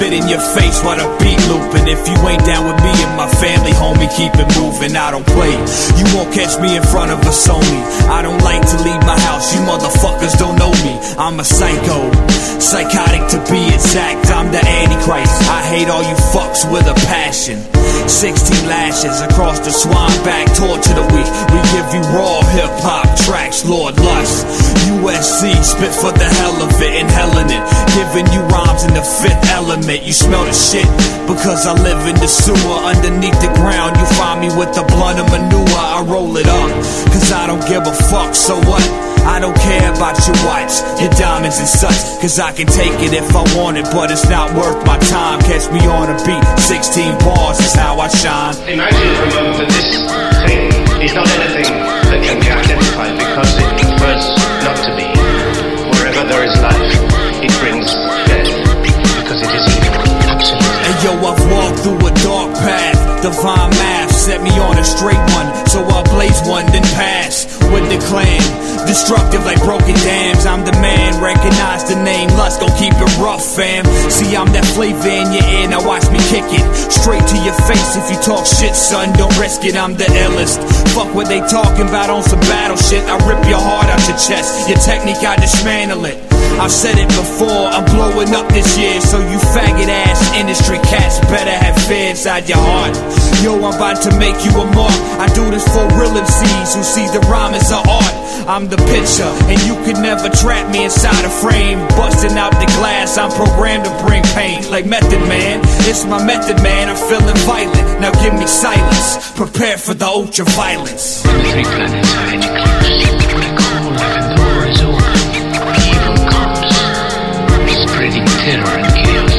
spit in your face while the beat looping. If you ain't down with me and my family, homie, keep it moving. I don't play, you won't catch me in front of a Sony. I don't like to leave my house, you motherfuckers don't know me. I'm a psycho, psychotic to be exact. I'm the Antichrist, I hate all you fucks with a passion. 16 lashes across the swan back, torture the weak. We give you raw hip-hop tracks, Lord Lust. USC, spit for the hell of it, inhaling it. Giving you rhymes in the fifth element. You smell the shit because I live in the sewer. Underneath the ground, you find me with the blunt of manure. I roll it up, cause I don't give a fuck, so what? I don't care about your watch, your diamonds and such, cause I can take it if I want it, but it's not worth my time. Catch me on a beat, 16 bars is how I shine. Imagine for a moment that this thing is not anything that can be identified, because it prefers not to be. Wherever there is life, it brings death, because it is evil. Absolutely. And yo, I've walked through a dark path. Divine math set me on a straight one, so I blaze one, then pass with the clan. Destructive like broken dams, I'm the man. Recognize the name, Lust, gon' keep it rough, fam. See, I'm that flavor in your ear, now watch me kick it straight to your face. If you talk shit, son, don't risk it, I'm the illest. Fuck what they talking about on some battle shit. I rip your heart out your chest, your technique, I dismantle it. I've said it before, I'm blowing up this year, so you faggot ass industry cats better have fear inside your heart. Yo, I'm about to make you a mark. I do this for real MCs who see the rhyme as an art. I'm the picture, and you can never trap me inside a frame. Busting out the glass, I'm programmed to bring pain. Like Method Man, it's my method, man. I'm feeling violent, now give me silence. Prepare for the ultra violence. The 3 planets are edge eclipsed. The cold and the war is over. Evil comes, spreading terror and chaos.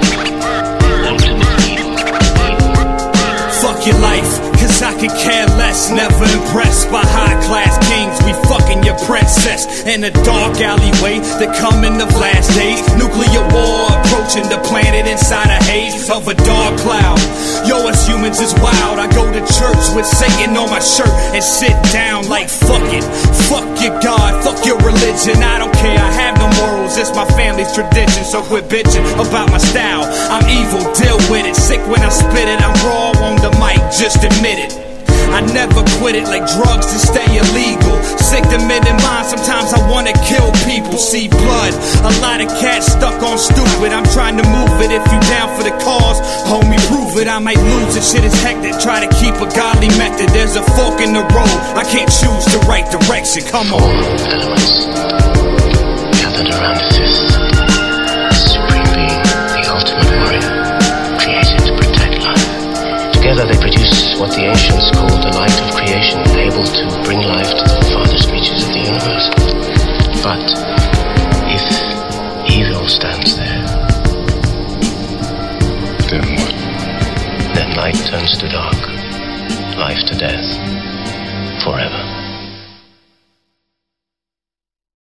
Ultimate evil. Fuck your life, cause I could care less. Never impressed by high-class kings. We fucking your princess in a dark alleyway. The coming of last days. Nuclear war approaching the planet inside a haze of a dark cloud. Yo, us humans is wild. I go to church with Satan on my shirt and sit down like fuck it. Fuck your God, fuck your religion. I don't care, I have no morals. It's my family's tradition, so quit bitching about my style. I'm evil, deal with it. Sick when I spit it. I'm raw on the mic, just admit it. I never quit it like drugs to stay illegal. Sick the men in mind, sometimes I wanna kill people. See blood, a lot of cats stuck on stupid. I'm trying to move it, if you down for the cause, homie, prove it. I might lose it, shit is hectic, try to keep a godly method. There's a fork in the road, I can't choose the right direction, come on. Elements gathered around a fifth, the supreme being, the ultimate warrior, created to protect life. Together they produce what the ancients called the light of creation, able to bring life to the farthest reaches of the universe. But if evil stands there, then what? Then light turns to dark, life to death, forever.